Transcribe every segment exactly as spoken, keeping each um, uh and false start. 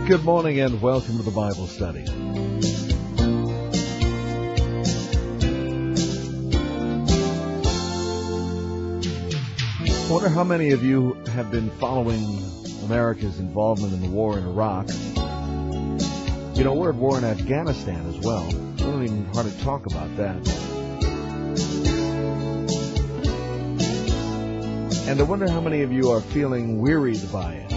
Good morning and welcome to the Bible study. I wonder how many of you have been following America's involvement in the war in Iraq. You know, we're at war in Afghanistan as well. We don't even hardly talk about that. And I wonder how many of you are feeling wearied by it.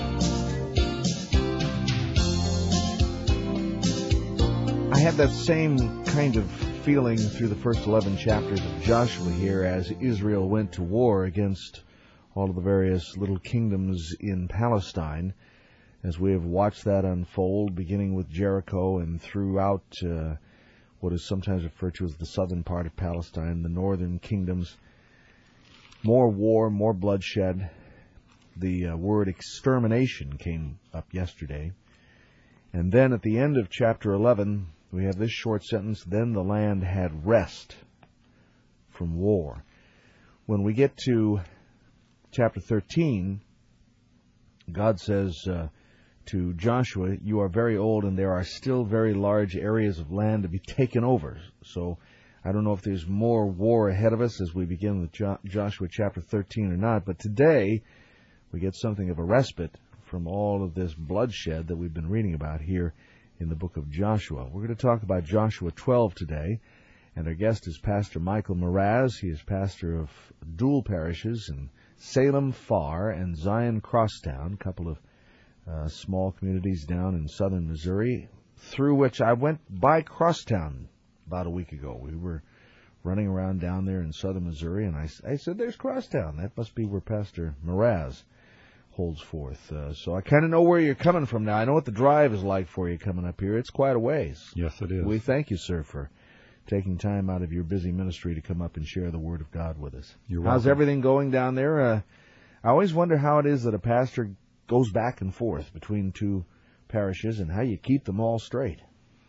I have that same kind of feeling through the first eleven chapters of Joshua here as Israel went to war against all of the various little kingdoms in Palestine, as we have watched that unfold, beginning with Jericho and throughout uh, what is sometimes referred to as the southern part of Palestine, the northern kingdoms. More war, more bloodshed. The uh, word extermination came up yesterday. And then at the end of chapter eleven, we have this short sentence, then the land had rest from war. When we get to chapter thirteen, God says uh, to Joshua, you are very old and there are still very large areas of land to be taken over. So I don't know if there's more war ahead of us as we begin with jo- Joshua chapter thirteen or not, but today we get something of a respite from all of this bloodshed that we've been reading about here in the book of Joshua. We're going to talk about Joshua twelve today, and our guest is Pastor Michael Mraz. He is pastor of dual parishes in Salem Far and Zion Crosstown, a couple of uh, small communities down in southern Missouri, through which I went by Crosstown about a week ago. We were running around down there in southern Missouri, and I, I said, there's Crosstown. That must be where Pastor Mraz holds forth. Uh, so I kind of know where you're coming from now. I know what the drive is like for you coming up here. It's quite a ways. Yes, it is. We thank you, sir, for taking time out of your busy ministry to come up and share the Word of God with us. You're How's welcome. everything going down there? Uh, I always wonder how it is that a pastor goes back and forth between two parishes and how you keep them all straight.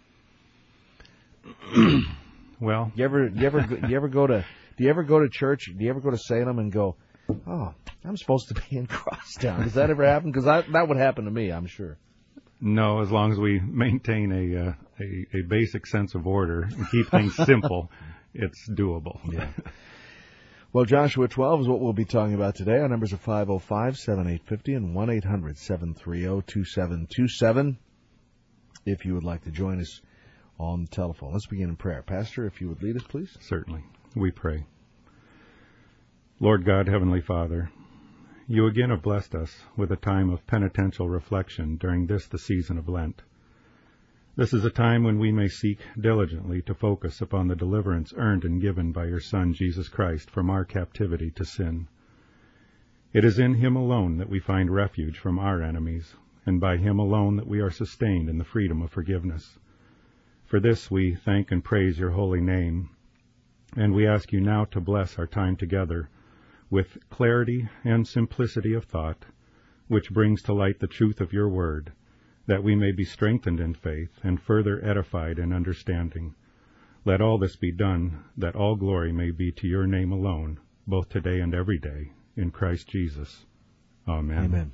Well, you ever, you ever, you ever go to, do you ever go to church? Do you ever go to Salem and go, oh, I'm supposed to be in Crosstown? Does that ever happen? Because that would happen to me, I'm sure. No, as long as we maintain a, uh, a a basic sense of order and keep things simple, it's doable. Yeah. Well, Joshua twelve is what we'll be talking about today. Our numbers are five oh five, seven eight five oh and one eight hundred, seven three oh, two seven two seven if you would like to join us on the telephone. Let's begin in prayer. Pastor, if you would lead us, please. Certainly. We pray. Lord God, Heavenly Father, you again have blessed us with a time of penitential reflection during this, the season of Lent. This is a time when we may seek diligently to focus upon the deliverance earned and given by your Son, Jesus Christ, from our captivity to sin. It is in him alone that we find refuge from our enemies, and by him alone that we are sustained in the freedom of forgiveness. For this we thank and praise your holy name, and we ask you now to bless our time together with clarity and simplicity of thought, which brings to light the truth of your word, that we may be strengthened in faith and further edified in understanding. Let all this be done, that all glory may be to your name alone, both today and every day, in Christ Jesus. Amen. Amen.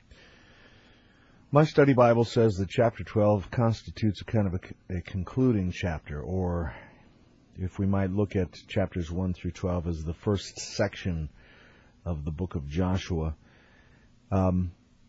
My study Bible says that chapter twelve constitutes a kind of a, a concluding chapter, or if we might look at chapters one through twelve as the first section of the book of Joshua. Um,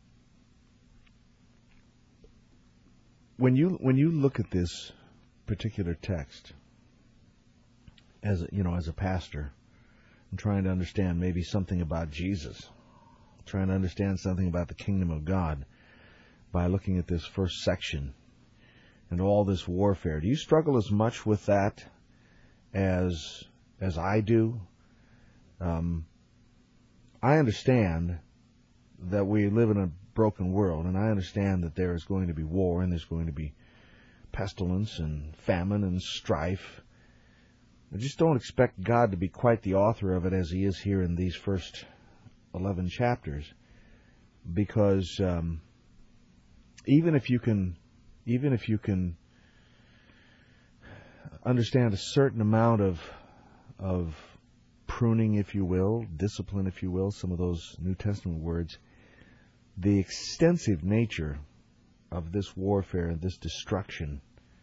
when you when you look at this particular text, as a, you know, as a pastor, I'm trying to understand maybe something about Jesus, trying to understand something about the kingdom of God by looking at this first section and all this warfare. Do you struggle as much with that as as I do? Um, I understand that we live in a broken world, and I understand that there is going to be war, and there's going to be pestilence and famine and strife. I just don't expect God to be quite the author of it as he is here in these first eleven chapters, because um, even if you can, even if you can understand a certain amount of of pruning, if you will, discipline, if you will, some of those New Testament words, the extensive nature of this warfare, this destruction,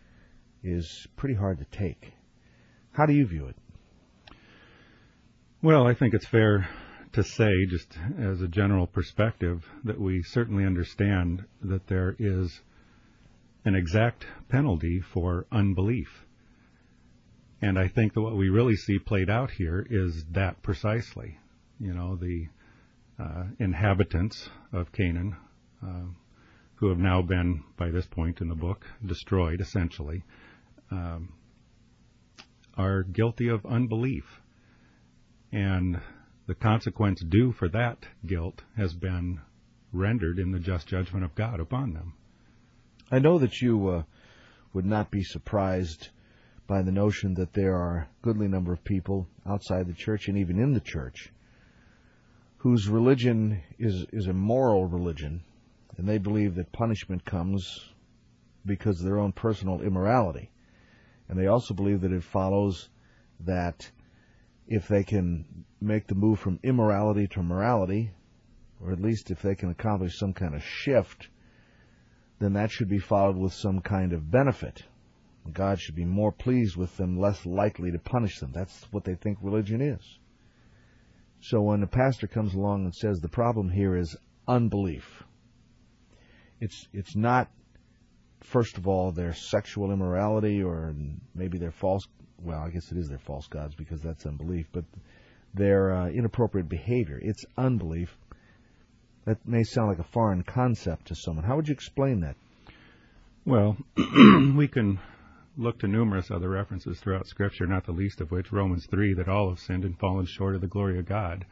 is pretty hard to take. How do you view it? Well, I think it's fair to say, just as a general perspective, that we certainly understand that there is an exact penalty for unbelief. And I think that what we really see played out here is that precisely. You know, the uh, inhabitants of Canaan, uh, who have now been, by this point in the book, destroyed, essentially, um, are guilty of unbelief. And the consequence due for that guilt has been rendered in the just judgment of God upon them. I know that you uh, would not be surprised by the notion that there are a goodly number of people outside the church and even in the church whose religion is, is a moral religion, and they believe that punishment comes because of their own personal immorality. And they also believe that it follows that if they can make the move from immorality to morality, or at least if they can accomplish some kind of shift, then that should be followed with some kind of benefit. God should be more pleased with them, less likely to punish them. That's what they think religion is. So when a pastor comes along and says the problem here is unbelief, it's it's not, first of all, their sexual immorality or maybe their false, well, I guess it is their false gods because that's unbelief, but their uh, inappropriate behavior. It's unbelief. That may sound like a foreign concept to someone. How would you explain that? Well, we can look to numerous other references throughout Scripture, not the least of which Romans three, that all have sinned and fallen short of the glory of God.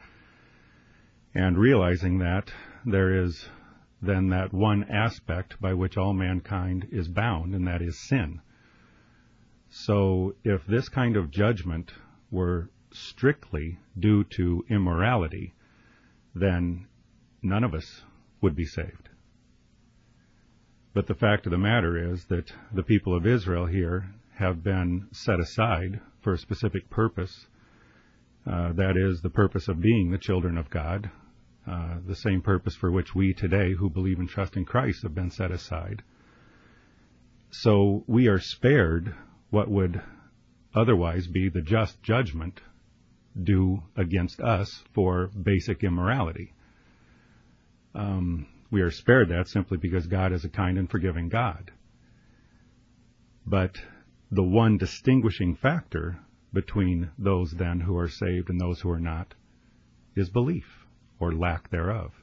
And realizing that, there is then that one aspect by which all mankind is bound, and that is sin. So if this kind of judgment were strictly due to immorality, then none of us would be saved. But the fact of the matter is that the people of Israel here have been set aside for a specific purpose. Uh, that is the purpose of being the children of God, uh, the same purpose for which we today who believe and trust in Christ have been set aside. So we are spared what would otherwise be the just judgment due against us for basic immorality. Um, we are spared that simply because God is a kind and forgiving God. But the one distinguishing factor between those then who are saved and those who are not is belief, or lack thereof.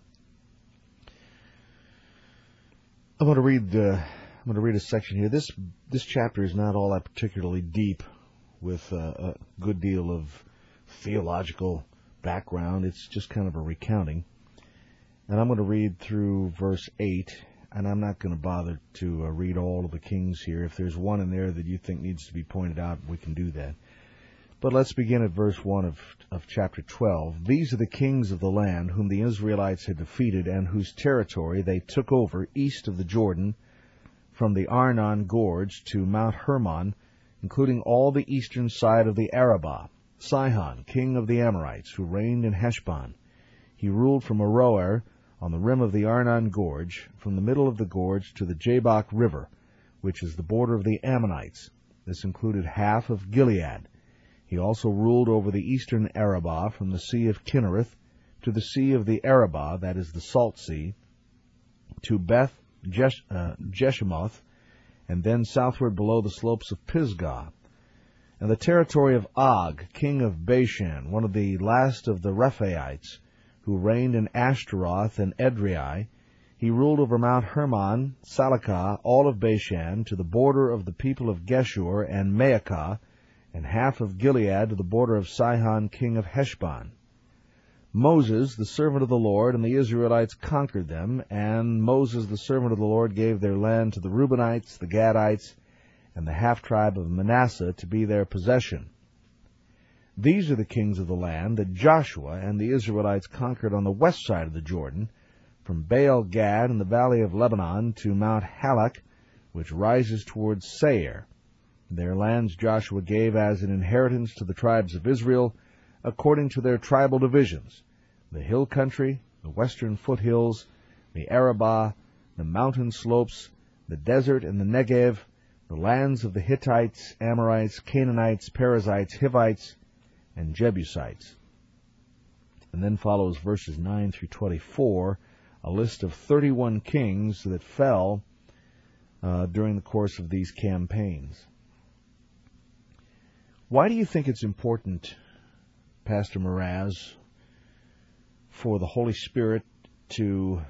I want to read. Uh, I'm going to read a section here. This this chapter is not all that particularly deep, with uh, a good deal of theological background. It's just kind of a recounting. And I'm going to read through verse eight, and I'm not going to bother to uh, read all of the kings here. If there's one in there that you think needs to be pointed out, we can do that. But let's begin at verse one of, of chapter twelve. These are the kings of the land whom the Israelites had defeated and whose territory they took over east of the Jordan, from the Arnon Gorge to Mount Hermon, including all the eastern side of the Arabah. Sihon, king of the Amorites, who reigned in Heshbon. He ruled from Aroer, on the rim of the Arnon Gorge, from the middle of the gorge to the Jabbok River, which is the border of the Ammonites. This included half of Gilead. He also ruled over the eastern Arabah, from the Sea of Kinnereth to the Sea of the Arabah, that is the Salt Sea, to Beth Jesh- uh, Jeshimoth, and then southward below the slopes of Pisgah. And the territory of Og, king of Bashan, one of the last of the Rephaites, who reigned in Ashtaroth and Edrei. He ruled over Mount Hermon, Salakah, all of Bashan, to the border of the people of Geshur and Maacah, and half of Gilead to the border of Sihon, king of Heshbon. Moses, the servant of the Lord, and the Israelites conquered them, and Moses, the servant of the Lord, gave their land to the Reubenites, the Gadites, and the half-tribe of Manasseh to be their possession. These are the kings of the land that Joshua and the Israelites conquered on the west side of the Jordan, from Baal-Gad in the valley of Lebanon to Mount Halak, which rises towards Seir. Their lands Joshua gave as an inheritance to the tribes of Israel, according to their tribal divisions: the hill country, the western foothills, the Arabah, the mountain slopes, the desert and the Negev, the lands of the Hittites, Amorites, Canaanites, Perizzites, Hivites, and Jebusites. And then follows verses nine through twenty-four, a list of thirty-one kings that fell uh, during the course of these campaigns. Why do you think it's important, Pastor Mraz, for the Holy Spirit to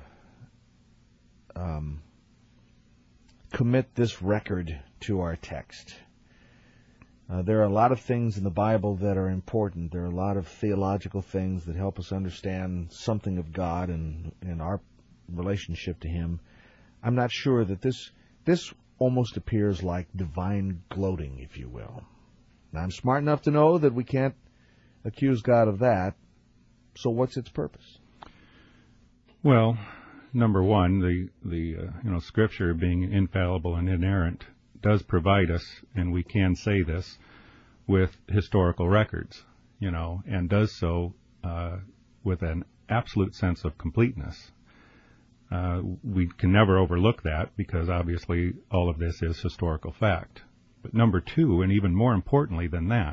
um, commit this record to our text? Uh, there are a lot of things in the Bible that are important. There are a lot of theological things that help us understand something of God and, and our relationship to Him. I'm not sure that this this almost appears like divine gloating, if you will. Now, I'm smart enough to know that we can't accuse God of that. So what's its purpose? Well, number one, the the uh, you know Scripture being infallible and inerrant does provide us, and we can say this, with historical records, you know, and does so uh, with an absolute sense of completeness. Uh, we can never overlook that because obviously all of this is historical fact. But number two, and even more importantly than that,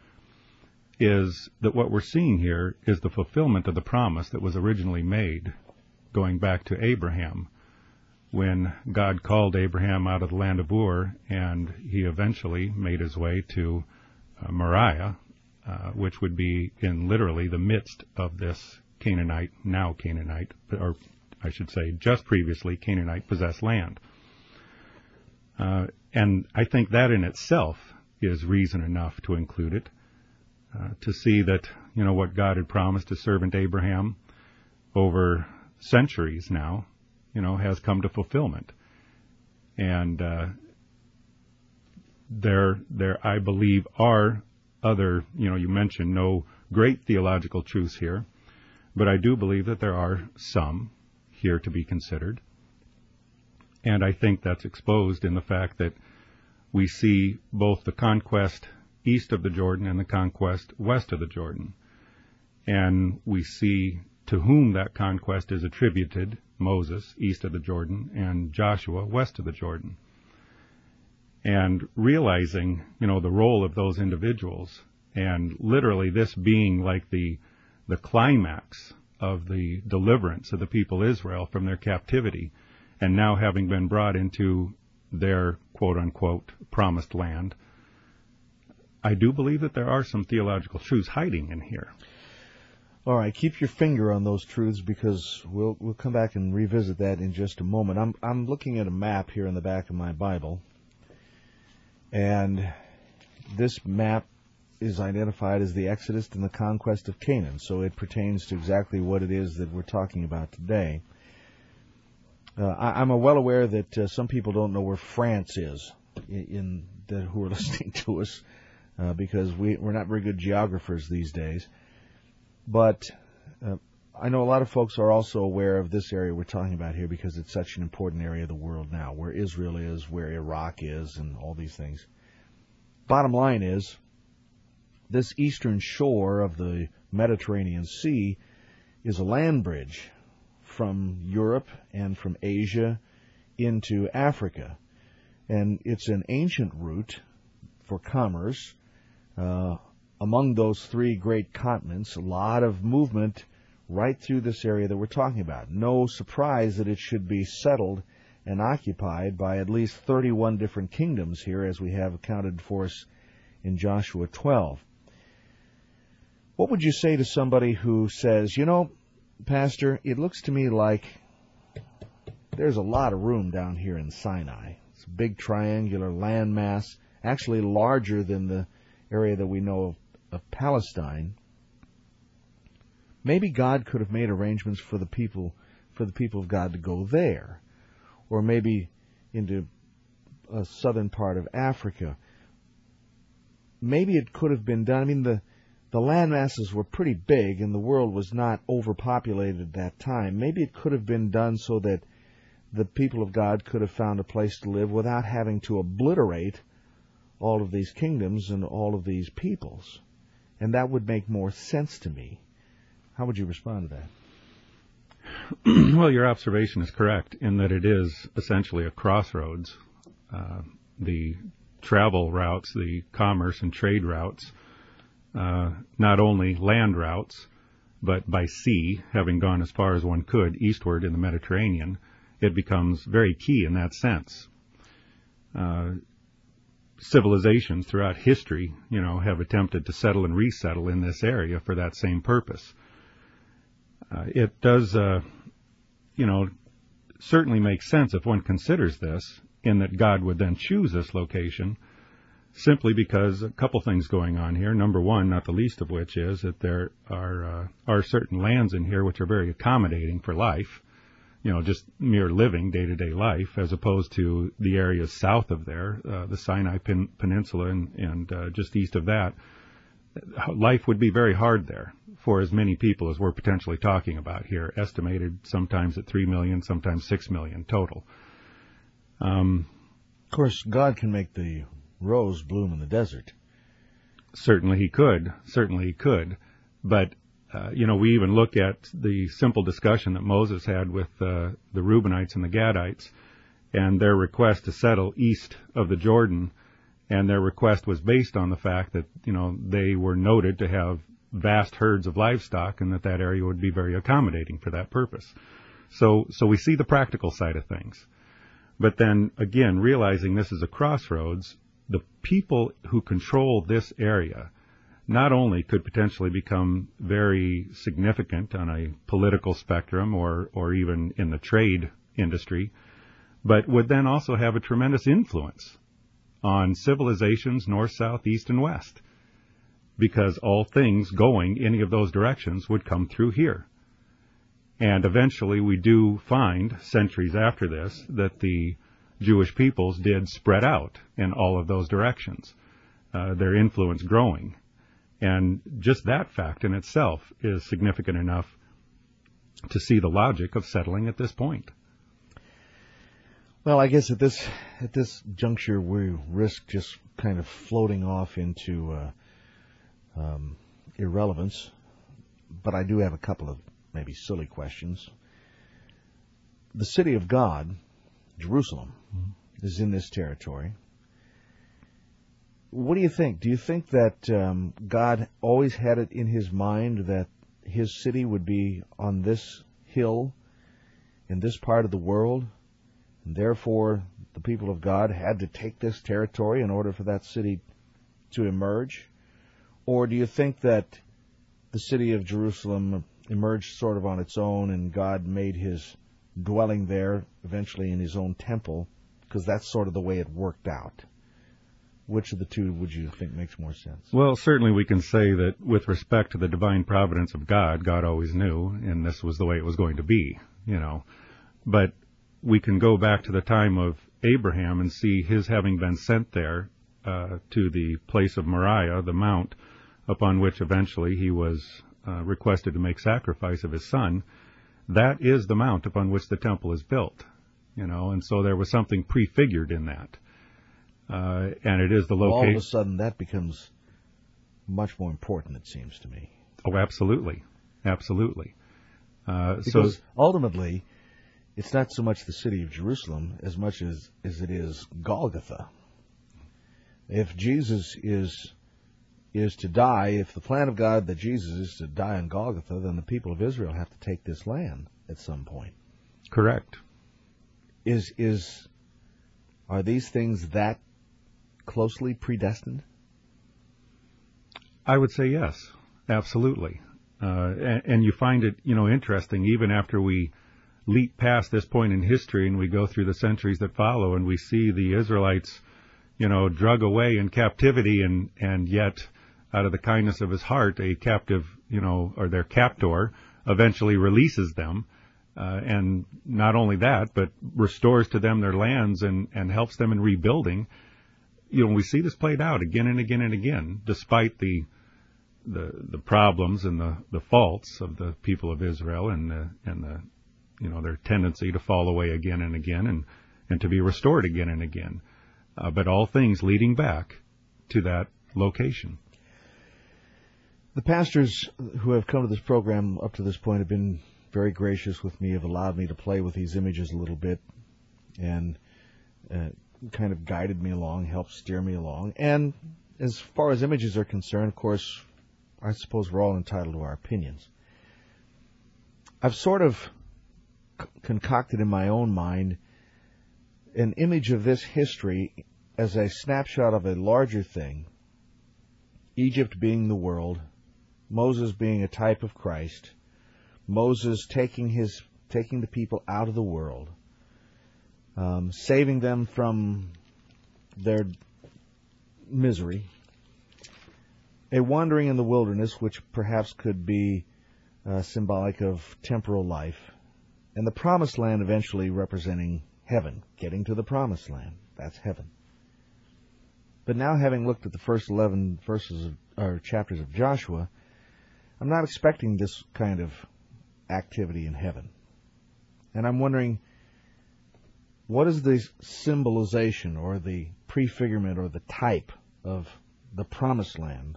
is that what we're seeing here is the fulfillment of the promise that was originally made going back to Abraham, when God called Abraham out of the land of Ur, and he eventually made his way to uh, Moriah, uh, which would be in literally the midst of this Canaanite, now Canaanite, or I should say just previously Canaanite possessed land. Uh, and I think that in itself is reason enough to include it, uh, to see that, you know, what God had promised his servant Abraham over centuries now, you know, has come to fulfillment. And uh, there, there, I believe, are other, you know, you mentioned no great theological truths here, but I do believe that there are some here to be considered. And I think that's exposed in the fact that we see both the conquest east of the Jordan and the conquest west of the Jordan. And we see to whom that conquest is attributed: Moses, east of the Jordan, and Joshua, west of the Jordan. And realizing, you know, the role of those individuals, and literally this being like the the climax of the deliverance of the people of Israel from their captivity, and now having been brought into their quote-unquote promised land, I do believe that there are some theological truths hiding in here. All right, keep your finger on those truths because we'll we'll come back and revisit that in just a moment. I'm I'm looking at a map here in the back of my Bible, and this map is identified as the Exodus and the conquest of Canaan, so it pertains to exactly what it is that we're talking about today. Uh, I, I'm well aware that uh, some people don't know where France is in, in the, who are listening to us uh, because we we're not very good geographers these days. But uh, I know a lot of folks are also aware of this area we're talking about here because it's such an important area of the world now, where Israel is, where Iraq is, and all these things. Bottom line is, this eastern shore of the Mediterranean Sea is a land bridge from Europe and from Asia into Africa. And it's an ancient route for commerce. Uh, among those three great continents, a lot of movement right through this area that we're talking about. No surprise that it should be settled and occupied by at least thirty-one different kingdoms here, as we have accounted for us in Joshua twelve. What would you say to somebody who says, you know, Pastor, it looks to me like there's a lot of room down here in Sinai. It's a big triangular landmass, actually larger than the area that we know of, of Palestine. Maybe God could have made arrangements for the people for the people of God to go there, or maybe into a southern part of Africa. Maybe it could have been done. I mean, the the land masses were pretty big, and the world was not overpopulated at that time. Maybe it could have been done so that the people of God could have found a place to live without having to obliterate all of these kingdoms and all of these peoples. And that would make more sense to me. How would you respond to that? Well, your observation is correct in that it is essentially a crossroads. Uh, the travel routes, the commerce and trade routes, uh, not only land routes, but by sea, having gone as far as one could eastward in the Mediterranean, it becomes very key in that sense. Uh, civilizations throughout history, you know, have attempted to settle and resettle in this area for that same purpose. Uh, it does, uh, you know, certainly make sense if one considers this, in that God would then choose this location simply because a couple things going on here. Number one, not the least of which, is that there are uh, are certain lands in here which are very accommodating for life, you know, just mere living, day-to-day life, as opposed to the areas south of there, uh, the Sinai Pen- Peninsula and, and uh, just east of that. Life would be very hard there for as many people as we're potentially talking about here, estimated sometimes at three million, sometimes six million total. Um, of course, God can make the rose bloom in the desert. Certainly he could. Certainly he could. But, uh, you know, we even look at the simple discussion that Moses had with uh, the Reubenites and the Gadites and their request to settle east of the Jordan. And their request was based on the fact that, you know, they were noted to have vast herds of livestock and that that area would be very accommodating for that purpose. So, so we see the practical side of things. But then, again, realizing this is a crossroads, the people who control this area not only could potentially become very significant on a political spectrum or, or even in the trade industry, but would then also have a tremendous influence on civilizations north, south, east, and west, because all things going any of those directions would come through here. And eventually we do find, centuries after this, that the Jewish peoples did spread out in all of those directions, uh, their influence growing. And just that fact in itself is significant enough to see the logic of settling at this point. Well, I guess at this at this juncture we risk just kind of floating off into uh, um, irrelevance, but I do have a couple of maybe silly questions. The city of God, Jerusalem, mm-hmm. is in this territory. What do you think? Do you think that um, God always had it in his mind that his city would be on this hill in this part of the world, and therefore the people of God had to take this territory in order for that city to emerge? Or do you think that the city of Jerusalem emerged sort of on its own and God made his dwelling there eventually in his own temple, because that's sort of the way it worked out? Which of the two would you think makes more sense? Well, certainly we can say that with respect to the divine providence of God, God always knew, and this was the way it was going to be, you know. But we can go back to the time of Abraham and see his having been sent there uh, to the place of Moriah, the mount upon which eventually he was uh, requested to make sacrifice of his son. That is the mount upon which the temple is built, you know, and so there was something prefigured in that. Uh, and it is the location. All of a sudden, that becomes much more important, it seems to me. Oh, absolutely. Absolutely. Uh, because so, ultimately, it's not so much the city of Jerusalem as much as, as it is Golgotha. If Jesus is is to die, if the plan of God that Jesus is to die on Golgotha, then the people of Israel have to take this land at some point. Correct. Is is are these things that closely predestined? I would say yes, absolutely. Uh, and, and you find it, you know, interesting, even after we leap past this point in history and we go through the centuries that follow and we see the Israelites, you know, drug away in captivity, and, and yet out of the kindness of his heart, a captive, you know, or their captor eventually releases them. Uh, and not only that, but restores to them their lands and, and helps them in rebuilding. You know, we see this played out again and again and again, despite the the, the problems and the, the faults of the people of Israel and the, and the, you know, their tendency to fall away again and again and, and to be restored again and again. Uh, but all things leading back to that location. The pastors who have come to this program up to this point have been very gracious with me, have allowed me to play with these images a little bit, and uh, kind of guided me along, helped steer me along. And as far as images are concerned, of course, I suppose we're all entitled to our opinions. I've sort of c- concocted in my own mind an image of this history as a snapshot of a larger thing, Egypt being the world, Moses being a type of Christ, Moses taking his taking the people out of the world, um, saving them from their misery, a wandering in the wilderness, which perhaps could be uh, symbolic of temporal life, and the promised land eventually representing heaven, getting to the promised land. That's heaven. But now, having looked at the first eleven verses of, or chapters of Joshua, I'm not expecting this kind of activity in heaven. And I'm wondering, what is the symbolization or the prefigurement or the type of the promised land,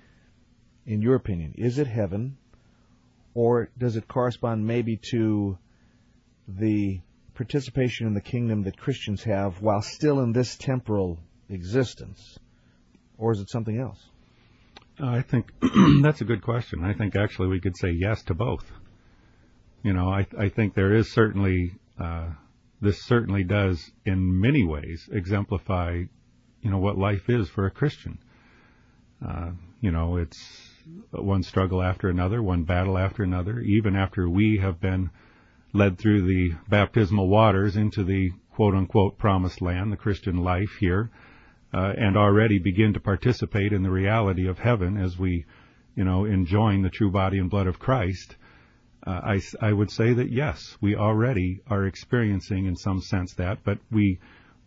in your opinion? Is it heaven, or does it correspond maybe to the participation in the kingdom that Christians have while still in this temporal existence? Or is it something else? I think that's a good question. I think actually we could say yes to both. You know, I, I think there is certainly, uh, this certainly does in many ways exemplify, you know, what life is for a Christian. Uh, you know, it's one struggle after another, one battle after another, even after we have been led through the baptismal waters into the quote-unquote promised land, the Christian life here, uh, and already begin to participate in the reality of heaven as we, you know, enjoying the true body and blood of Christ. Uh, I, I would say that, yes, we already are experiencing in some sense that, but we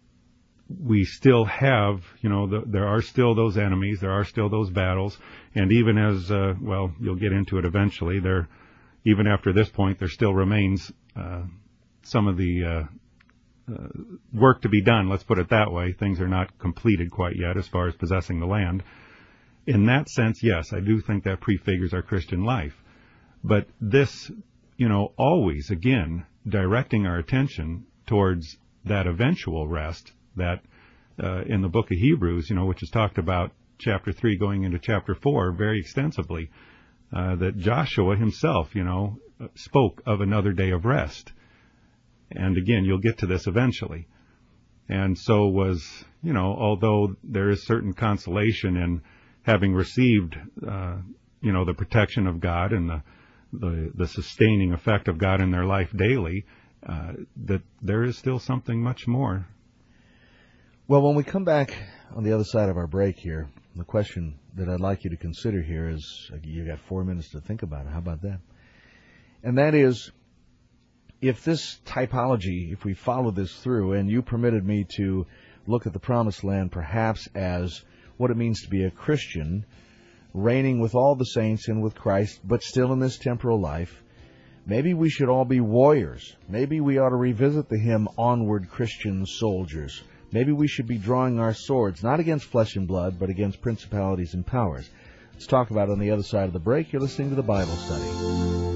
we still have, you know, the, there are still those enemies, there are still those battles, and even as, uh, well, you'll get into it eventually, there, even after this point, there still remains uh, some of the uh, uh, work to be done, let's put it that way. Things are not completed quite yet as far as possessing the land. In that sense, yes, I do think that prefigures our Christian life. But this, you know, always, again, directing our attention towards that eventual rest that uh, in the book of Hebrews, you know, which is talked about chapter three going into chapter four very extensively, uh, that Joshua himself, you know, spoke of another day of rest. And again, you'll get to this eventually. And so was, you know, although there is certain consolation in having received, uh, you know, the protection of God and the The, the sustaining effect of God in their life daily, uh, that there is still something much more. Well, when we come back on the other side of our break here, the question that I'd like you to consider here is, you got four minutes to think about it. How about that? And that is, if this typology, if we follow this through, and you permitted me to look at the Promised Land perhaps as what it means to be a Christian, reigning with all the saints and with Christ, but still in this temporal life, maybe we should all be warriors. Maybe we ought to revisit the hymn, Onward Christian Soldiers. Maybe we should be drawing our swords, not against flesh and blood, but against principalities and powers. Let's talk about it on the other side of the break. You're listening to the Bible Study.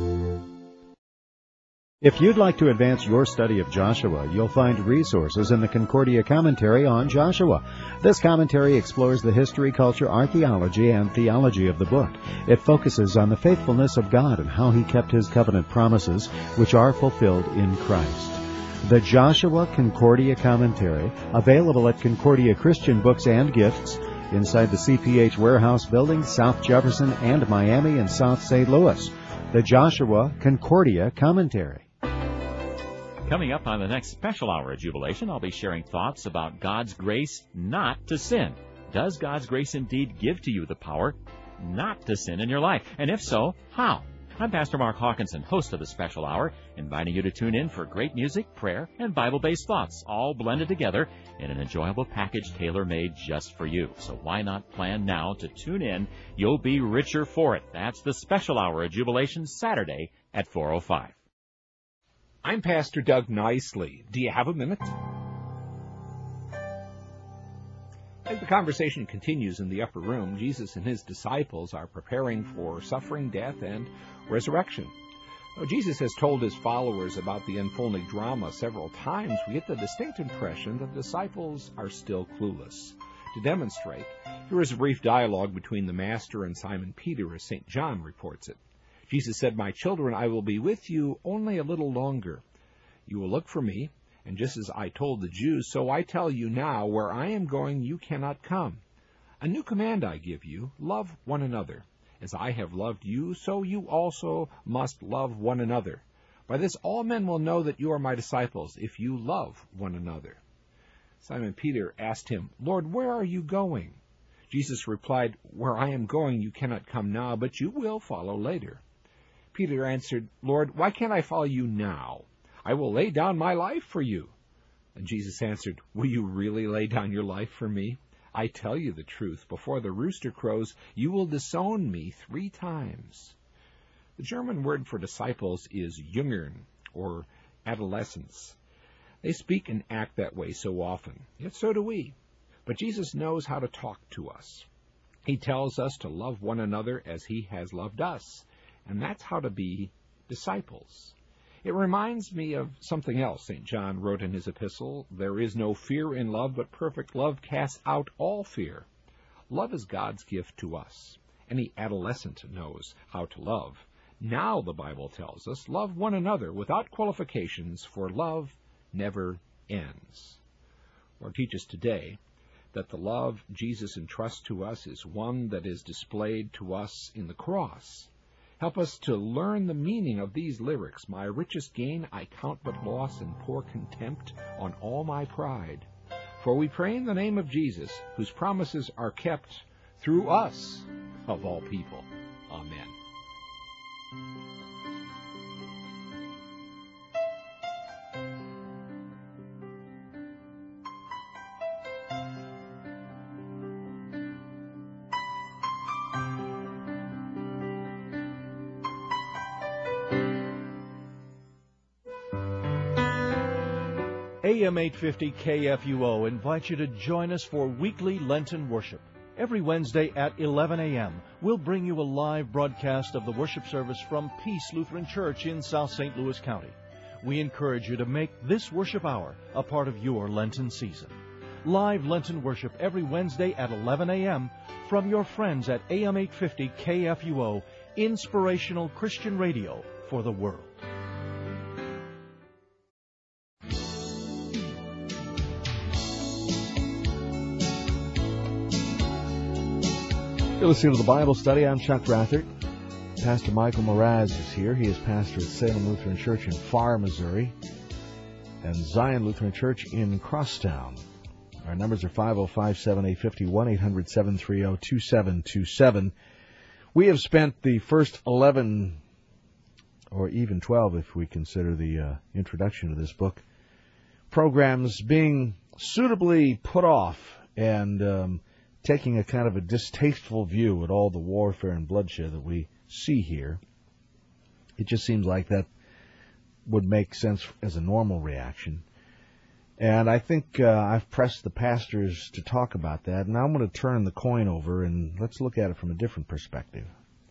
If you'd like to advance your study of Joshua, you'll find resources in the Concordia Commentary on Joshua. This commentary explores the history, culture, archaeology, and theology of the book. It focuses on the faithfulness of God and how He kept His covenant promises, which are fulfilled in Christ. The Joshua Concordia Commentary, available at Concordia Christian Books and Gifts, inside the C P H Warehouse Building, South Jefferson and Miami and South Saint Louis. The Joshua Concordia Commentary. Coming up on the next special hour of Jubilation, I'll be sharing thoughts about God's grace not to sin. Does God's grace indeed give to you the power not to sin in your life? And if so, how? I'm Pastor Mark Hawkinson, host of the special hour, inviting you to tune in for great music, prayer, and Bible-based thoughts, all blended together in an enjoyable package tailor-made just for you. So why not plan now to tune in? You'll be richer for it. That's the special hour of Jubilation, Saturday at four oh five. I'm Pastor Doug Nicely. Do you have a minute? As the conversation continues in the upper room, Jesus and his disciples are preparing for suffering, death, and resurrection. Though Jesus has told his followers about the unfolding drama several times, we get the distinct impression that the disciples are still clueless. To demonstrate, here is a brief dialogue between the Master and Simon Peter as Saint John reports it. Jesus said, "My children, I will be with you only a little longer. You will look for me, and just as I told the Jews, so I tell you now, where I am going you cannot come. A new command I give you, love one another. As I have loved you, so you also must love one another. By this all men will know that you are my disciples, if you love one another." Simon Peter asked him, "Lord, where are you going?" Jesus replied, "Where I am going you cannot come now, but you will follow later." Peter answered, "Lord, why can't I follow you now? I will lay down my life for you." And Jesus answered, "Will you really lay down your life for me? I tell you the truth, before the rooster crows, you will disown me three times." The German word for disciples is Jüngern, or adolescents. They speak and act that way so often, yet so do we. But Jesus knows how to talk to us. He tells us to love one another as he has loved us, and that's how to be disciples. It reminds me of something else Saint John wrote in his epistle. "There is no fear in love, but perfect love casts out all fear." Love is God's gift to us. Any adolescent knows how to love. Now, the Bible tells us, love one another without qualifications, for love never ends. Lord, teach us today that the love Jesus entrusts to us is one that is displayed to us in the cross. Help us to learn the meaning of these lyrics. "My richest gain I count but loss, and pour contempt on all my pride. For we pray in the name of Jesus, whose promises are kept through us, of all people. Amen." A M eight fifty K F U O invites you to join us for weekly Lenten worship. Every Wednesday at eleven a.m., we'll bring you a live broadcast of the worship service from Peace Lutheran Church in South Saint Louis County. We encourage you to make this worship hour a part of your Lenten season. Live Lenten worship every Wednesday at eleven a.m. from your friends at A M eight fifty K F U O, Inspirational Christian Radio for the world. You're listening to the Bible Study. I'm Chuck Rathert. Pastor Michael Mraz is here. He is pastor at Salem Lutheran Church in Farr, Missouri, and Zion Lutheran Church in Crosstown. Our numbers are five oh five, seven eight five oh, one eight hundred, seven three zero, two seven two seven. We have spent the first eleven, or even twelve if we consider the uh, introduction to this book, programs being suitably put off and um, taking a kind of a distasteful view at all the warfare and bloodshed that we see here. It just seems like that would make sense as a normal reaction. And I think uh, I've pressed the pastors to talk about that, and now I'm going to turn the coin over and let's look at it from a different perspective.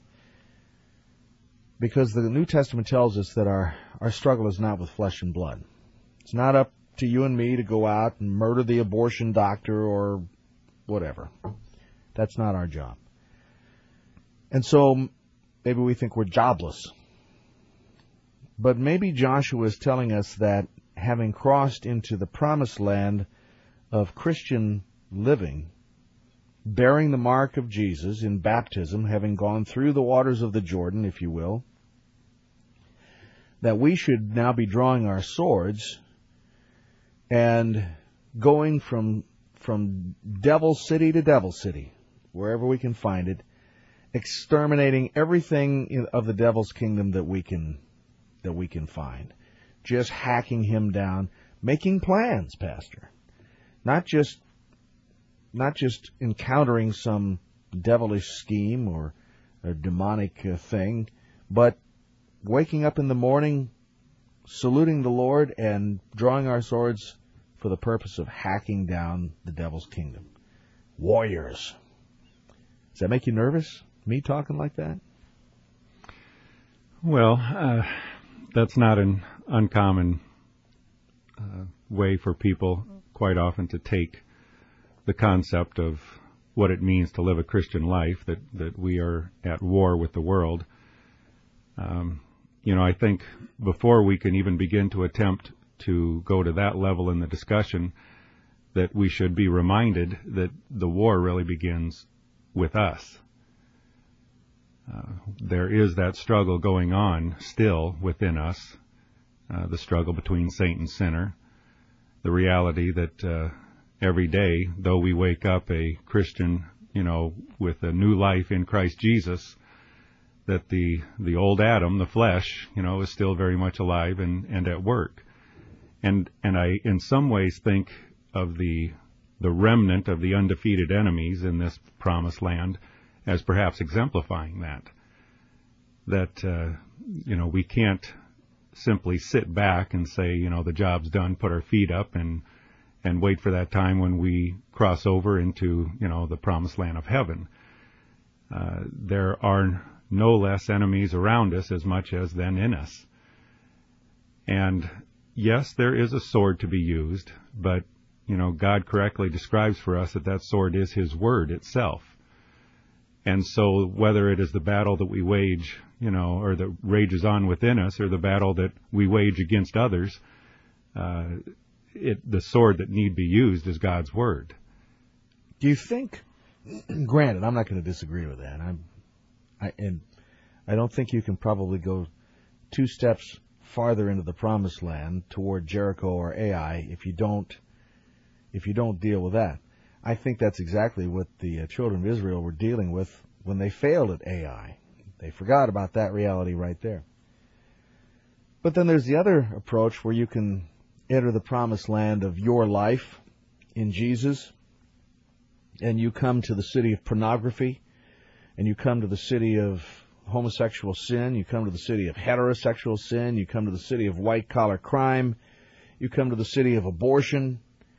Because the New Testament tells us that our, our struggle is not with flesh and blood. It's not up to you and me to go out and murder the abortion doctor or whatever. That's not our job. And so maybe we think we're jobless. But maybe Joshua is telling us that having crossed into the promised land of Christian living, bearing the mark of Jesus in baptism, having gone through the waters of the Jordan, if you will, that we should now be drawing our swords and going from from devil city to devil city, wherever we can find it, exterminating everything in, of the devil's kingdom that we can that we can find, just hacking him down, making plans, Pastor, not just not just encountering some devilish scheme or a demonic uh, thing, but waking up in the morning, saluting the Lord, and drawing our swords for the purpose of hacking down the devil's kingdom. Warriors. Does that make you nervous, me talking like that? Well, uh, that's not an uncommon uh, way for people quite often to take the concept of what it means to live a Christian life, that, that we are at war with the world. Um, you know, I think before we can even begin to attempt to go to that level in the discussion, that we should be reminded that the war really begins with us. Uh, there is that struggle going on still within us, uh, the struggle between saint and sinner, the reality that uh, every day, though we wake up a Christian, you know, with a new life in Christ Jesus, that the the old Adam, the flesh, you know, is still very much alive and, and at work. And and I, in some ways, think of the the remnant of the undefeated enemies in this promised land as perhaps exemplifying that. That, uh, you know, we can't simply sit back and say, you know, the job's done, put our feet up, and and wait for that time when we cross over into, you know, the promised land of heaven. Uh, there are no less enemies around us as much as then in us. And yes, there is a sword to be used, but, you know, God correctly describes for us that that sword is His Word itself. And so whether it is the battle that we wage, you know, or that rages on within us, or the battle that we wage against others, uh, it, the sword that need be used is God's Word. Do you think, granted, I'm not going to disagree with that, I'm, I, and I don't think you can probably go two steps farther into the promised land toward Jericho or Ai if you don't, if you don't deal with that. I think that's exactly what the uh, children of Israel were dealing with when they failed at Ai. They forgot about that reality right there. But then there's the other approach where you can enter the promised land of your life in Jesus, and you come to the city of pornography, and you come to the city of homosexual sin, you come to the city of heterosexual sin, you come to the city of white-collar crime, you come to the city of abortion,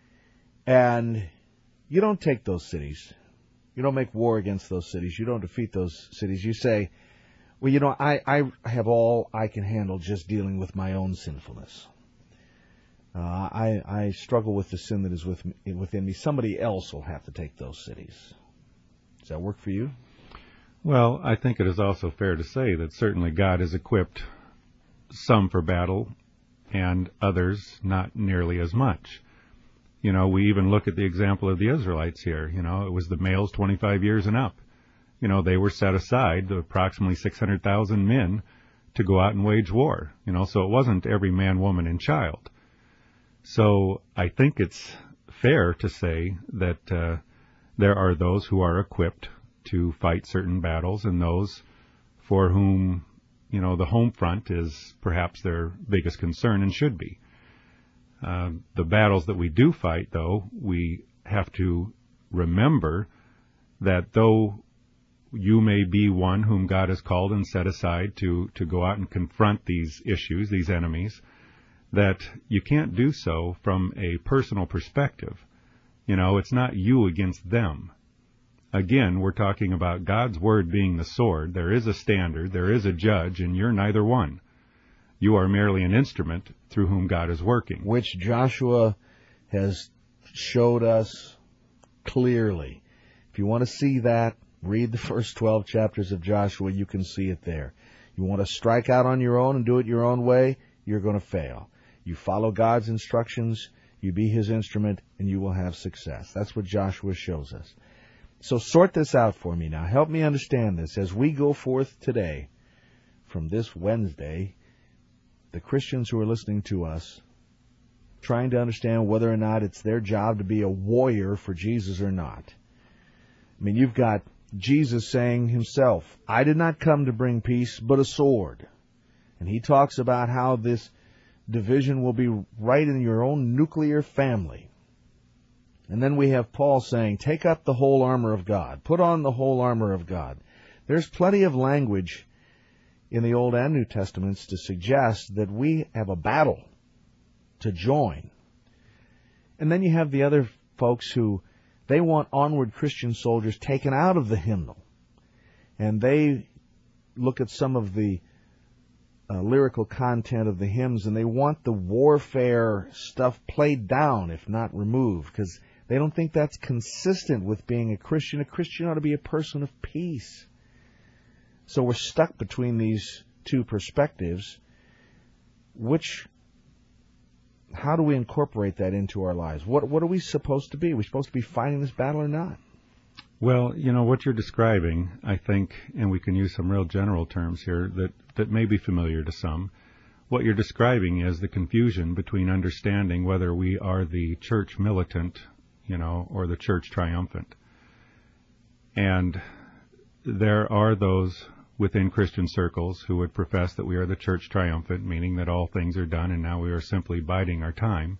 and you don't take those cities. You don't make war against those cities. You don't defeat those cities. You say, well, you know, I, I have all I can handle just dealing with my own sinfulness. Uh, I, I struggle with the sin that is with me, within me. Somebody else will have to take those cities. Does that work for you? Well, I think it is also fair to say that certainly God has equipped some for battle and others not nearly as much. You know, we even look at the example of the Israelites here. You know, it was the males twenty-five years and up. You know, they were set aside, approximately six hundred thousand men, to go out and wage war. You know, so it wasn't every man, woman, and child. So I think it's fair to say that uh, there are those who are equipped to fight certain battles, and those for whom, you know, the home front is perhaps their biggest concern and should be. Uh, the battles that we do fight, though, we have to remember that though you may be one whom God has called and set aside to, to go out and confront these issues, these enemies, that you can't do so from a personal perspective. You know, it's not you against them. Again, we're talking about God's Word being the sword. There is a standard, there is a judge, and you're neither one. You are merely an instrument through whom God is working. Which Joshua has showed us clearly. If you want to see that, read the first twelve chapters of Joshua. You can see it there. You want to strike out on your own and do it your own way, you're going to fail. You follow God's instructions, you be His instrument, and you will have success. That's what Joshua shows us. So sort this out for me now. Help me understand this. As we go forth today, from this Wednesday, the Christians who are listening to us, trying to understand whether or not it's their job to be a warrior for Jesus or not. I mean, you've got Jesus saying Himself, I did not come to bring peace, but a sword. And He talks about how this division will be right in your own nuclear family. And then we have Paul saying, take up the whole armor of God. Put on the whole armor of God. There's plenty of language in the Old and New Testaments to suggest that we have a battle to join. And then you have the other folks who, they want onward Christian soldiers taken out of the hymnal. And they look at some of the uh, lyrical content of the hymns, and they want the warfare stuff played down, if not removed, because they don't think that's consistent with being a Christian. A Christian ought to be a person of peace. So we're stuck between these two perspectives. Which, how do we incorporate that into our lives? What what are we supposed to be? Are we supposed to be fighting this battle or not? Well, you know, what you're describing, I think, and we can use some real general terms here that, that may be familiar to some. What you're describing is the confusion between understanding whether we are the church militant, you know, or the church triumphant. And there are those within Christian circles who would profess that we are the church triumphant, meaning that all things are done and now we are simply biding our time.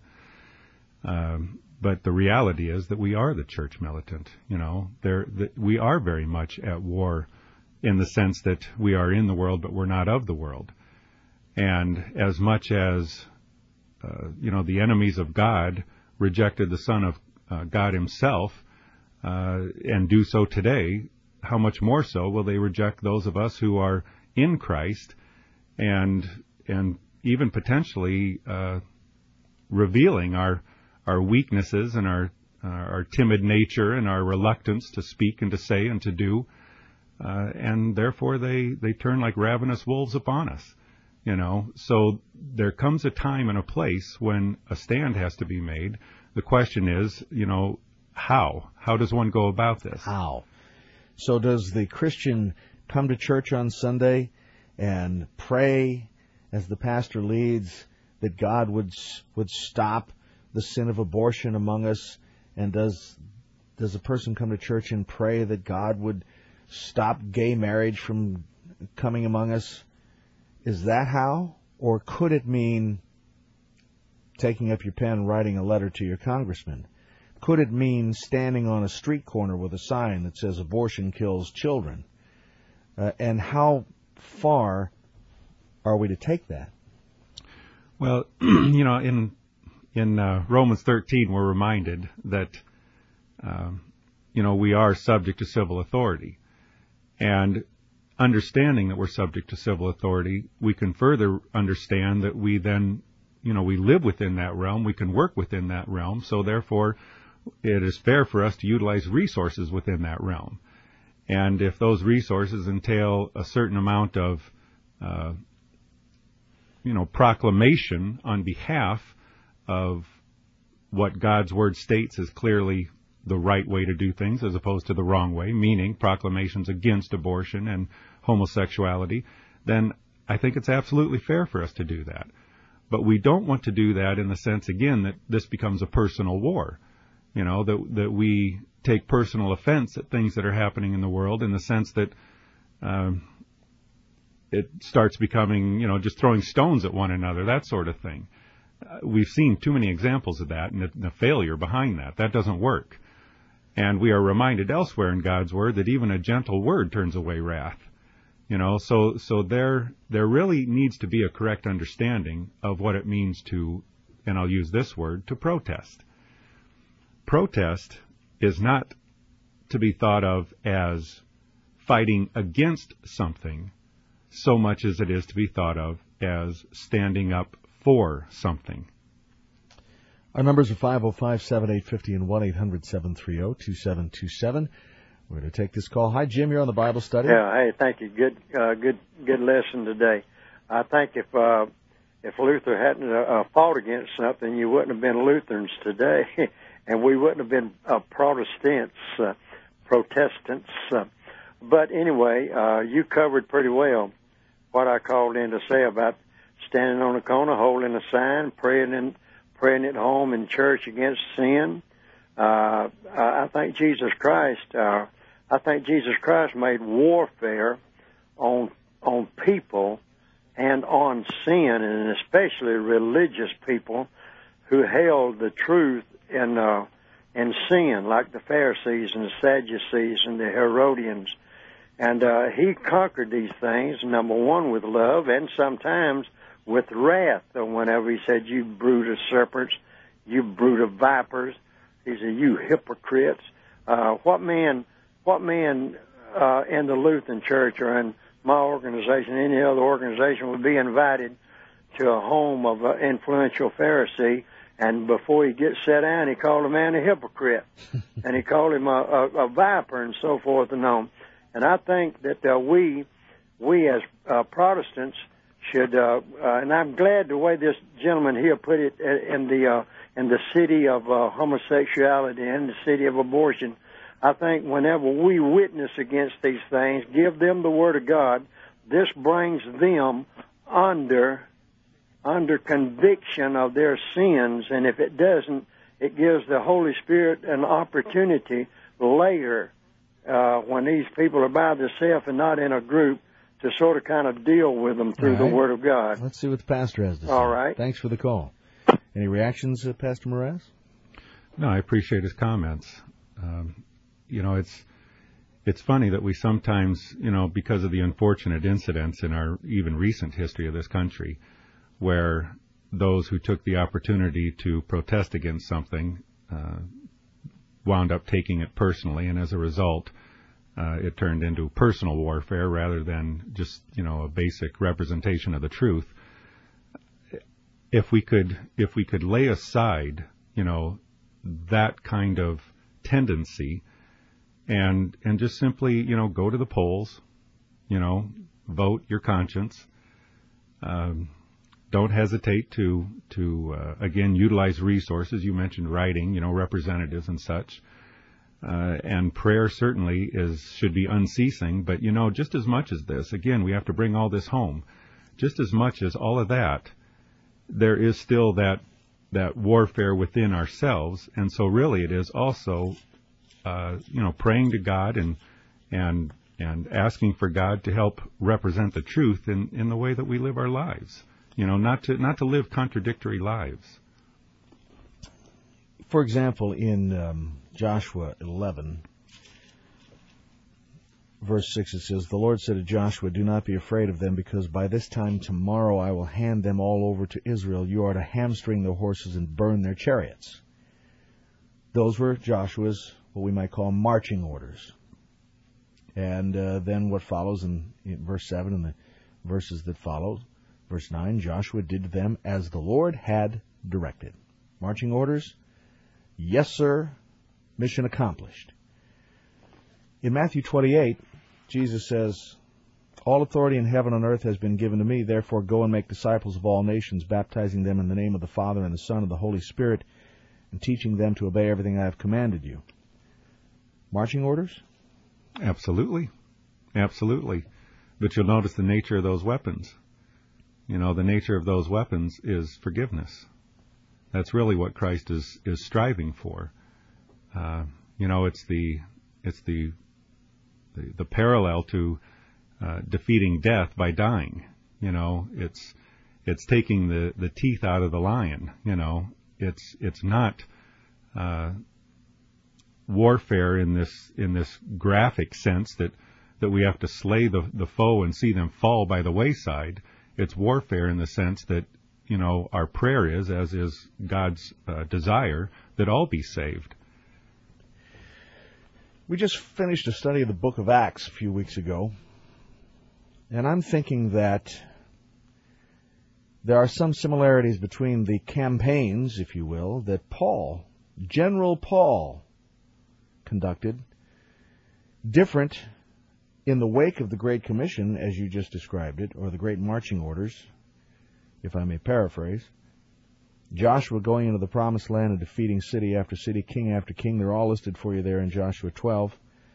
Um, but the reality is that we are the church militant. You know, there that we are very much at war in the sense that we are in the world, but we're not of the world. And as much as, uh, you know, the enemies of God rejected the Son of uh, God himself, uh, and do so today, how much more so will they reject those of us who are in Christ and and even potentially uh, revealing our our weaknesses and our uh, our timid nature and our reluctance to speak and to say and to do, uh, and therefore they, they turn like ravenous wolves upon us. You know, so there comes a time and a place when a stand has to be made. The question is, you know, how? How does one go about this? How? So does the Christian come to church on Sunday and pray as the pastor leads that God would would stop the sin of abortion among us? And does does a person come to church and pray that God would stop gay marriage from coming among us? Is that how? Or could it mean taking up your pen and writing a letter to your congressman? Could it mean standing on a street corner with a sign that says abortion kills children? Uh, and how far are we to take that? Well, you know, in in uh, Romans thirteen, we're reminded that, um, you know, we are subject to civil authority. And understanding that we're subject to civil authority, we can further understand that we then, you know, we live within that realm, we can work within that realm, so therefore it is fair for us to utilize resources within that realm. And if those resources entail a certain amount of, uh, you know, proclamation on behalf of what God's Word states is clearly the right way to do things as opposed to the wrong way, meaning proclamations against abortion and homosexuality, then I think it's absolutely fair for us to do that. But we don't want to do that in the sense, again, that this becomes a personal war. You know, that that we take personal offense at things that are happening in the world in the sense that um, it starts becoming, you know, just throwing stones at one another, that sort of thing. Uh, we've seen too many examples of that and the, the failure behind that. That doesn't work. And we are reminded elsewhere in God's Word that even a gentle word turns away wrath. You know, so so there there really needs to be a correct understanding of what it means to, and I'll use this word, to protest. Protest is not to be thought of as fighting against something so much as it is to be thought of as standing up for something. Our numbers are five oh five, seven eight five oh and one eight hundred, seven three oh, two seven two seven. We're going to take this call. Hi, Jim. You're on the Bible study. Yeah. Hey, thank you. Good, uh, good, good lesson today. I think if uh, if Luther hadn't uh, fought against something, you wouldn't have been Lutherans today, and we wouldn't have been uh, Protestants, uh, Protestants. Uh, but anyway, uh, you covered pretty well what I called in to say about standing on the corner, holding a sign, praying in, praying at home in church against sin. Uh, I think Jesus Christ. Uh, I think Jesus Christ made warfare on on people and on sin, and especially religious people who held the truth in uh, in sin, like the Pharisees and the Sadducees and the Herodians. And uh, he conquered these things, number one, with love, and sometimes with wrath. Whenever he said, "You brood of serpents, you brood of vipers," he said, "You hypocrites." Uh, what man, what man uh, in the Lutheran Church or in my organization, any other organization, would be invited to a home of an influential Pharisee, and before he gets set down, he called a man a hypocrite, and he called him a, a, a viper, and so forth and on. And I think that uh, we, we as uh, Protestants should, uh, uh, and I'm glad the way this gentleman here put it in the uh, in the city of uh, homosexuality and the city of abortion. I think whenever we witness against these things, give them the Word of God, this brings them under under conviction of their sins, and if it doesn't, it gives the Holy Spirit an opportunity later, uh, when these people are by themselves and not in a group, to sort of kind of deal with them through right. the Word of God. Let's see what the pastor has to say. All right. Thanks for the call. Any reactions, uh, Pastor Mraz? No, I appreciate his comments. Um, you know, it's it's funny that we sometimes, you know, because of the unfortunate incidents in our even recent history of this country, where those who took the opportunity to protest against something uh, wound up taking it personally, and as a result, uh, it turned into personal warfare rather than just, you know, a basic representation of the truth. If we could, if we could lay aside, you know, that kind of tendency, and and just simply, you know, go to the polls, you know, vote your conscience. Um, Don't hesitate to, to uh, again, utilize resources. You mentioned writing, you know, representatives and such. Uh, and prayer certainly is should be unceasing. But, you know, just as much as this, again, we have to bring all this home. Just as much as all of that, there is still that that warfare within ourselves. And so really it is also, uh, you know, praying to God and and and asking for God to help represent the truth in, in the way that we live our lives. You know, not to not to live contradictory lives. For example, in um, Joshua eleven, verse six, it says, "The Lord said to Joshua, do not be afraid of them, because by this time tomorrow I will hand them all over to Israel. You are to hamstring their horses and burn their chariots." Those were Joshua's, what we might call, marching orders. And uh, then what follows in, in verse seven and the verses that follow, verse nine, Joshua did to them as the Lord had directed. Marching orders, yes, sir, mission accomplished. In Matthew twenty-eight, Jesus says, "All authority in heaven and earth has been given to me. Therefore go and make disciples of all nations, baptizing them in the name of the Father and the Son and the Holy Spirit, and teaching them to obey everything I have commanded you." Marching orders? Absolutely. Absolutely. But you'll notice the nature of those weapons. You know, the nature of those weapons is forgiveness. That's really what Christ is, is striving for. Uh, you know, it's the it's the the, the parallel to uh, defeating death by dying. You know, it's it's taking the, the teeth out of the lion. You know, it's it's not uh, warfare in this in this graphic sense that, that we have to slay the the foe and see them fall by the wayside. It's warfare in the sense that, you know, our prayer is, as is God's uh, desire, that all be saved. We just finished a study of the book of Acts a few weeks ago, and I'm thinking that there are some similarities between the campaigns, if you will, that Paul, General Paul, conducted, different in the wake of the Great Commission, as you just described it, or the Great Marching Orders, if I may paraphrase. Joshua going into the Promised Land and defeating city after city, king after king, they're all listed for you there in Joshua twelve.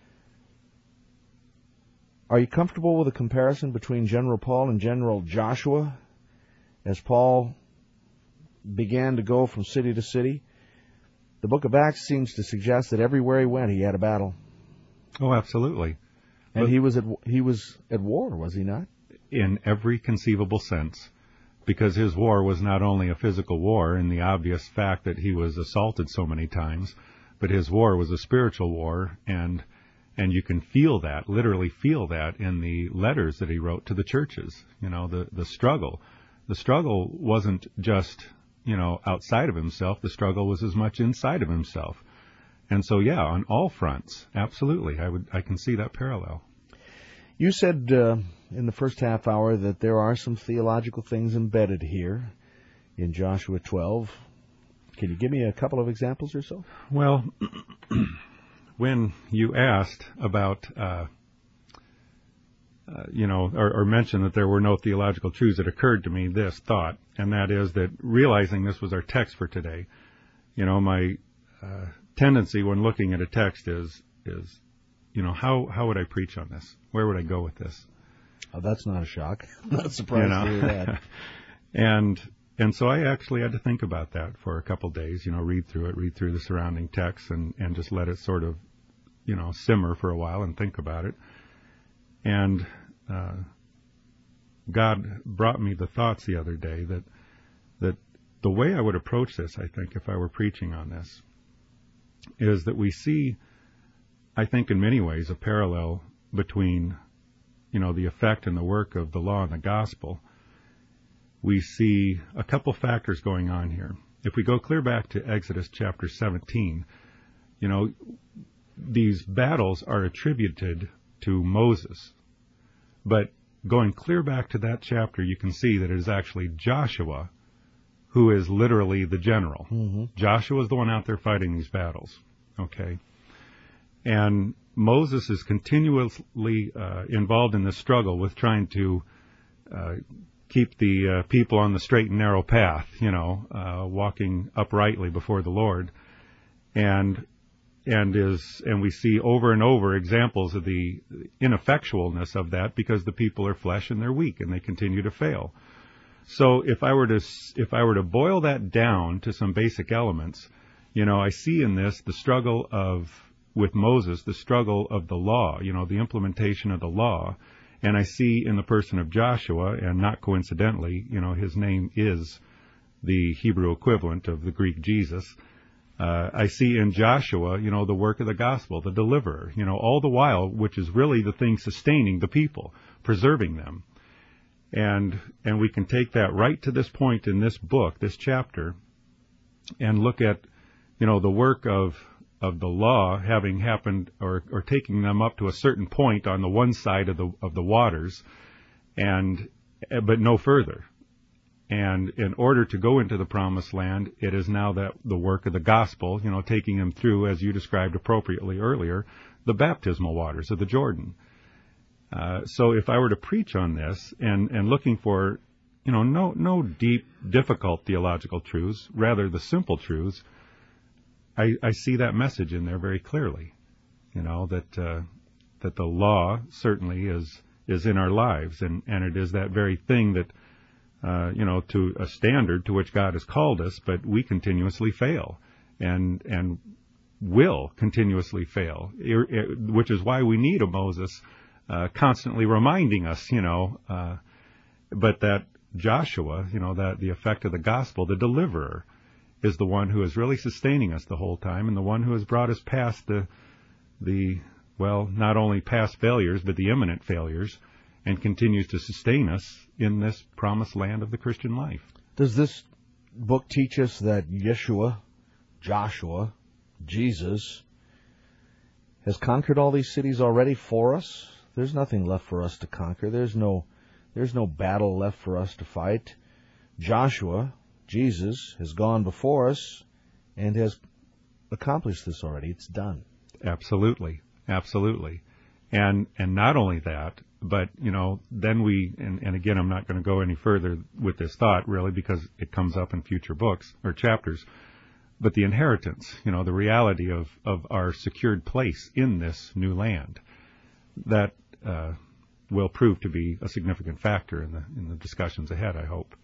Are you comfortable with a comparison between General Paul and General Joshua as Paul began to go from city to city? The book of Acts seems to suggest that everywhere he went, he had a battle. Oh, absolutely. And but he was at he was at war, was he not? In every conceivable sense, because his war was not only a physical war in the obvious fact that he was assaulted so many times, but his war was a spiritual war, and and you can feel that, literally feel that in the letters that he wrote to the churches. You know, the, the struggle. The struggle wasn't just, you know, outside of himself. The struggle was as much inside of himself. And so, yeah, on all fronts, absolutely, I would, I can see that parallel. You said uh, in the first half hour that there are some theological things embedded here in Joshua twelve. Can you give me a couple of examples or so? Well, when you asked about, uh, uh, you know, or, or mentioned that there were no theological truths, it occurred to me this thought, and that is that realizing this was our text for today, you know, my uh, tendency when looking at a text is, is, you know, how, how would I preach on this? Where would I go with this? Oh, that's not a shock. I'm not surprised you know? to hear that. and and so I actually had to think about that for a couple of days, you know, read through it, read through the surrounding text, and, and just let it sort of, you know, simmer for a while and think about it. And uh, God brought me the thoughts the other day that that the way I would approach this, I think, if I were preaching on this, is that we see, I think, in many ways, a parallel between, you know, the effect and the work of the law and the gospel. We see a couple factors going on here. If we go clear back to Exodus chapter seventeen, you know, these battles are attributed to Moses. But going clear back to that chapter, you can see that it is actually Joshua who is literally the general. Mm-hmm. Joshua is the one out there fighting these battles. Okay? And Moses is continuously uh, involved in this struggle with trying to uh, keep the uh, people on the straight and narrow path, you know, uh, walking uprightly before the Lord. And and is and we see over and over examples of the ineffectualness of that because the people are flesh and they're weak and they continue to fail. So if I were to if I were to boil that down to some basic elements, you know, I see in this the struggle of with Moses, the struggle of the law, you know, the implementation of the law. And I see in the person of Joshua, and not coincidentally, you know, his name is the Hebrew equivalent of the Greek Jesus. Uh, I see in Joshua, you know, the work of the gospel, the deliverer, you know, all the while, which is really the thing sustaining the people, preserving them. And and we can take that right to this point in this book, this chapter, and look at, you know, the work of of the law having happened, or, or taking them up to a certain point on the one side of the of the waters, and but no further. And in order to go into the promised land, it is now that the work of the gospel, you know, taking them through, as you described appropriately earlier, the baptismal waters of the Jordan. Uh, so if I were to preach on this and, and looking for, you know, no no deep, difficult theological truths, rather the simple truths, I, I see that message in there very clearly, you know, that uh, that the law certainly is is in our lives, and, and it is that very thing that, uh, you know, to a standard to which God has called us, but we continuously fail, and and will continuously fail, which is why we need a Moses uh, constantly reminding us, you know, uh, but that Joshua, you know, that the effect of the gospel, the deliverer, is the one who is really sustaining us the whole time, and the one who has brought us past the, the well, not only past failures, but the imminent failures, and continues to sustain us in this promised land of the Christian life. Does this book teach us that Yeshua, Joshua, Jesus, has conquered all these cities already for us? There's nothing left for us to conquer. There's no, there's no battle left for us to fight. Joshua, Jesus, has gone before us and has accomplished this already. It's done. Absolutely. Absolutely. And and not only that, but, you know, then we, and, and again, I'm not going to go any further with this thought, really, because it comes up in future books or chapters, but the inheritance, you know, the reality of, of our secured place in this new land, that uh, will prove to be a significant factor in the in the discussions ahead, I hope.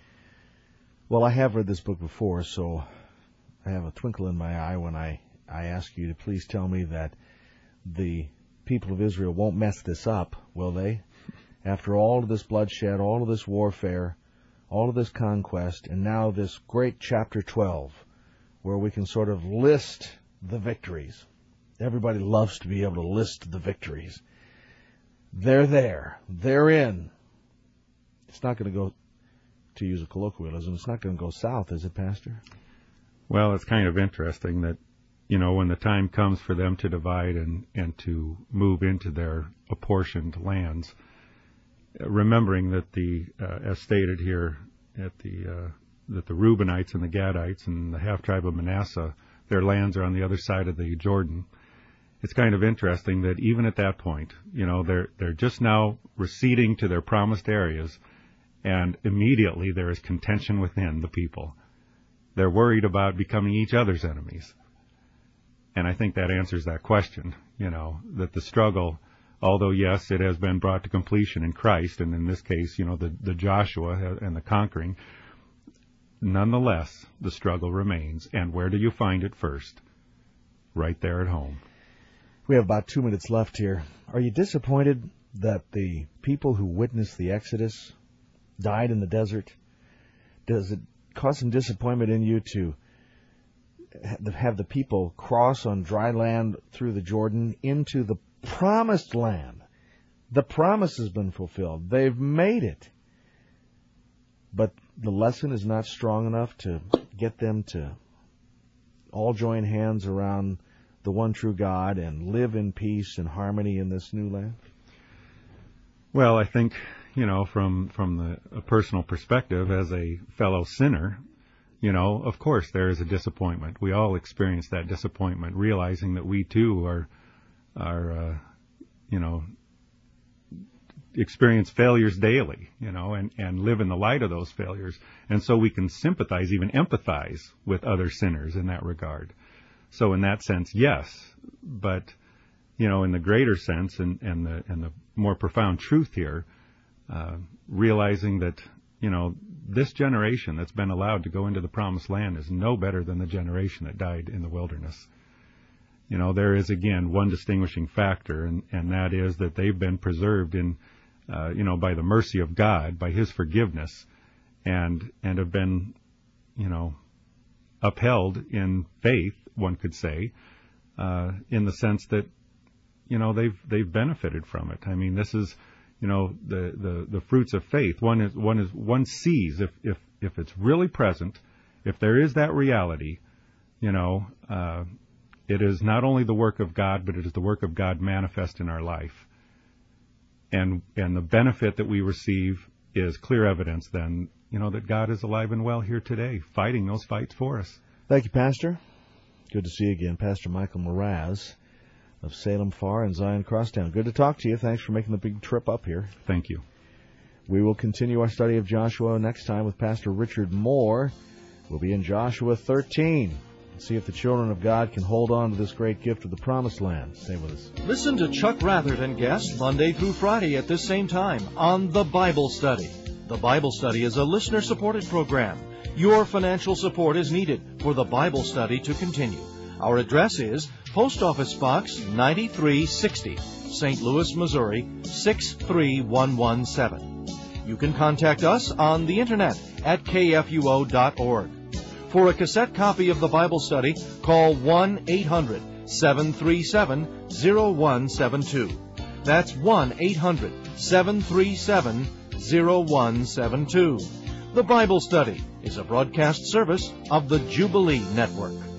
Well, I have read this book before, so I have a twinkle in my eye when I, I ask you to please tell me that the people of Israel won't mess this up, will they? After all of this bloodshed, all of this warfare, all of this conquest, and now this great chapter twelve, where we can sort of list the victories. Everybody loves to be able to list the victories. They're there. They're in. It's not going to go, to use a colloquialism, it's not going to go south, is it, Pastor? Well, it's kind of interesting that, you know, when the time comes for them to divide and, and to move into their apportioned lands, remembering that the, uh, as stated here, at the uh, that the Reubenites and the Gadites and the half-tribe of Manasseh, their lands are on the other side of the Jordan. It's kind of interesting that even at that point, you know, they're they're just now receding to their promised areas, and immediately there is contention within the people. They're worried about becoming each other's enemies. And I think that answers that question, you know, that the struggle, although, yes, it has been brought to completion in Christ, and in this case, you know, the, the Joshua and the conquering, nonetheless, the struggle remains. And where do you find it first? Right there at home. We have about two minutes left here. Are you disappointed that the people who witnessed the Exodus died in the desert? Does it cause some disappointment in you to have the people cross on dry land through the Jordan into the promised land? The promise has been fulfilled. They've made it. But the lesson is not strong enough to get them to all join hands around the one true God and live in peace and harmony in this new land? Well, I think, you know, from from the a personal perspective, as a fellow sinner, you know, of course there is a disappointment. We all experience that disappointment, realizing that we too are, are, uh, you know, experience failures daily, you know, and, and live in the light of those failures. And so we can sympathize, even empathize with other sinners in that regard. So in that sense, yes, but, you know, in the greater sense and, and the and the more profound truth here, uh, realizing that, you know, this generation that's been allowed to go into the promised land is no better than the generation that died in the wilderness. You know, there is, again, one distinguishing factor, and, and that is that they've been preserved in, uh, you know, by the mercy of God, by His forgiveness, and and have been, you know, upheld in faith, one could say, uh, in the sense that, you know, they've they've benefited from it. I mean, this is, you know, the, the, the fruits of faith. One is one is one sees if, if if it's really present, if there is that reality, you know, uh, it is not only the work of God, but it is the work of God manifest in our life. And and the benefit that we receive is clear evidence then, you know, that God is alive and well here today, fighting those fights for us. Thank you, Pastor. Good to see you again, Pastor Michael Mraz of Salem Far and Zion Crosstown. Good to talk to you. Thanks for making the big trip up here. Thank you. We will continue our study of Joshua next time with Pastor Richard Moore. We'll be in Joshua thirteen. See if the children of God can hold on to this great gift of the Promised Land. Stay with us. Listen to Chuck Ratherton and guests Monday through Friday at this same time on The Bible Study. The Bible Study is a listener-supported program. Your financial support is needed for The Bible Study to continue. Our address is Post Office Box ninety-three sixty, Saint Louis, Missouri, six three one one seven. You can contact us on the Internet at K F U O dot org. For a cassette copy of the Bible Study, call one eight hundred seven three seven zero one seven two. That's one eight hundred seven three seven zero one seven two. The Bible Study is a broadcast service of the Jubilee Network.